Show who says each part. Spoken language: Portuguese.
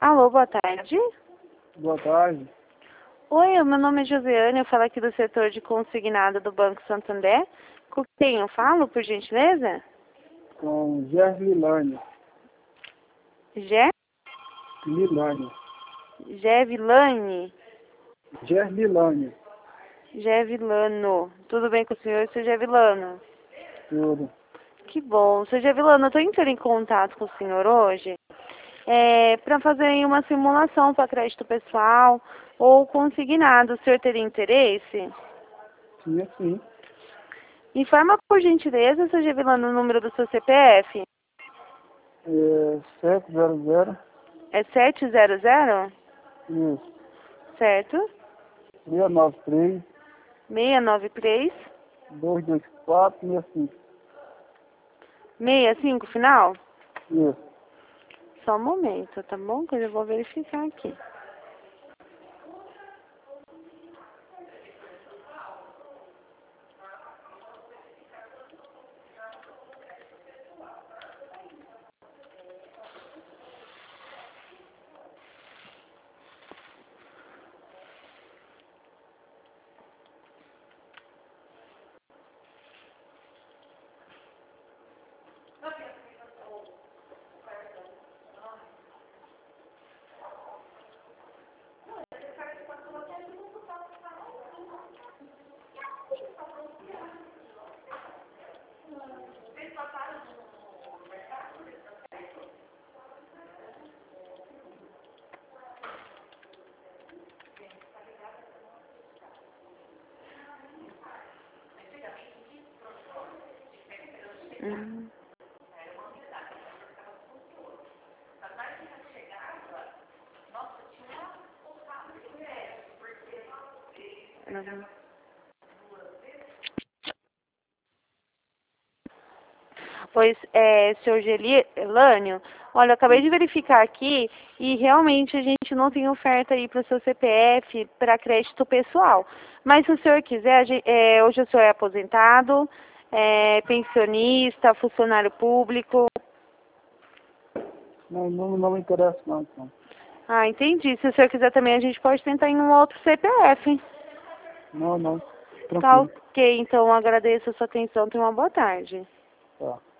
Speaker 1: Alô, boa tarde.
Speaker 2: Boa tarde.
Speaker 1: Oi, meu nome é Josiane, eu falo aqui do setor de consignado do Banco Santander. Com quem eu falo, por gentileza?
Speaker 2: Com Gervilânia.
Speaker 1: Gé?
Speaker 2: Milânia.
Speaker 1: Vilani?
Speaker 2: Gervilânia.
Speaker 1: Vilano. Tudo bem com o senhor, seu Vilano?
Speaker 2: Tudo.
Speaker 1: Que bom. Seu Vilano, eu estou entrando em contato com o senhor hoje para fazer aí uma simulação para crédito pessoal ou consignado. O senhor teria interesse?
Speaker 2: Sim, sim.
Speaker 1: Informa, por gentileza, seu Vilano, o número do seu CPF.
Speaker 2: É 700.
Speaker 1: É 700?
Speaker 2: Isso.
Speaker 1: Certo?
Speaker 2: 693
Speaker 1: 693
Speaker 2: 224 65.
Speaker 1: 65, final?
Speaker 2: Isso.
Speaker 1: Só um momento, tá bom? Que eu já vou verificar aqui. Uhum. Uhum. Pois, senhor Gelânio, olha, eu acabei de verificar aqui e realmente a gente não tem oferta aí para o seu CPF para crédito pessoal. Mas se o senhor quiser, hoje o senhor é aposentado, pensionista, funcionário público.
Speaker 2: Não me interessa não, então.
Speaker 1: Ah, entendi. Se o senhor quiser também, a gente pode tentar em um outro CPF.
Speaker 2: Não.
Speaker 1: Tá
Speaker 2: Tranquilo.
Speaker 1: ok, então agradeço a sua atenção. Tenha uma boa tarde.
Speaker 2: Tá.